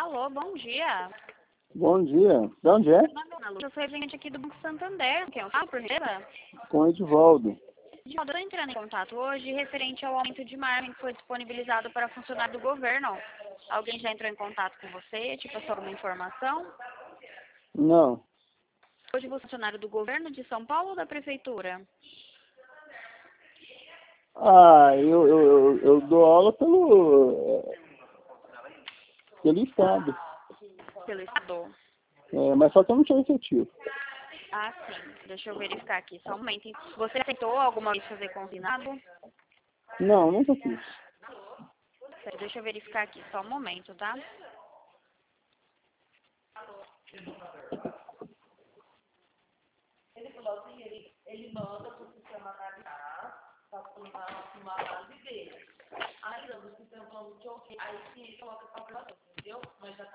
Alô, bom dia. Bom dia. De onde é? Eu sou representante aqui do Banco Santander. Quem eu falo, por gentileza? Com o Edivaldo. Eu estou entrando em contato hoje referente ao aumento de margem que foi disponibilizado para funcionário do governo. Alguém já entrou em contato com você, te passou alguma informação? Não. Hoje você é funcionário do governo de São Paulo ou da prefeitura? Eu dou aula pelo Estado. Pelo Estado. Mas só que eu não tinha efetivo. Ah, sim. Deixa eu verificar aqui, só um momento. Você aceitou alguma vez fazer consignado? Não, nunca fiz. Deixa eu verificar aqui, só um momento, tá? Ele falou assim, ele manda para o sistema analisar, para uma análise dele. Aí o sistema falou que ok, aí se coloca a calculadora.